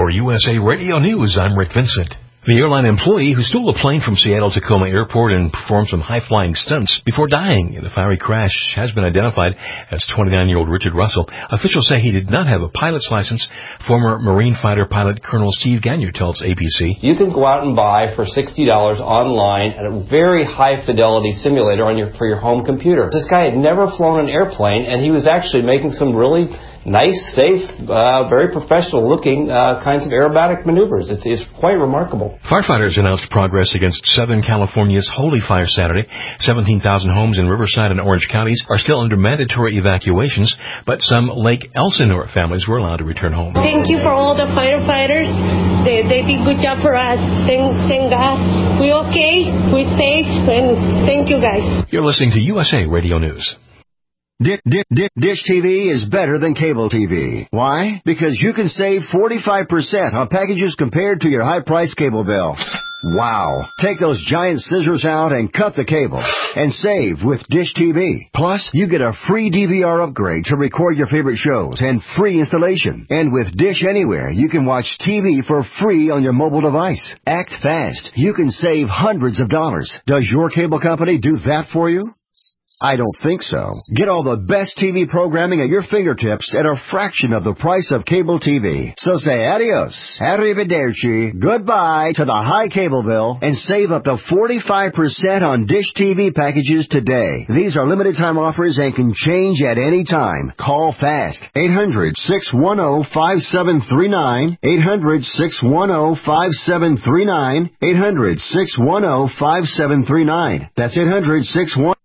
For USA Radio News, I'm Rick Vincent. The airline employee who stole a plane from Seattle-Tacoma Airport and performed some high-flying stunts before dying in a fiery crash has been identified as 29-year-old Richard Russell. Officials say he did not have a pilot's license. Former Marine fighter pilot Colonel Steve Gagnon tells ABC. You can go out and buy for $60 online a very high-fidelity simulator for your home computer. This guy had never flown an airplane, and he was actually making some really nice, safe, very professional-looking kinds of aerobatic maneuvers. It's quite remarkable. Firefighters announced progress against Southern California's Holy Fire Saturday. 17,000 homes in Riverside and Orange counties are still under mandatory evacuations, but some Lake Elsinore families were allowed to return home. Thank you for all the firefighters. They did a good job for us. Thank God. We okay, we safe, and thank you guys. You're listening to USA Radio News. Dish TV is better than cable TV. Why? Because you can save 45% on packages compared to your high-priced cable bill. Wow. Take those giant scissors out and cut the cable and save with Dish TV. Plus, you get a free DVR upgrade to record your favorite shows and free installation. And with Dish Anywhere, you can watch TV for free on your mobile device. Act fast. You can save hundreds of dollars. Does your cable company do that for you? I don't think so. Get all the best TV programming at your fingertips at a fraction of the price of cable TV. So say adios, arrivederci, goodbye to the high cable bill and save up to 45% on Dish TV packages today. These are limited time offers and can change at any time. Call fast. 800-610-5739. 800-610-5739. 800-610-5739. That's 800-610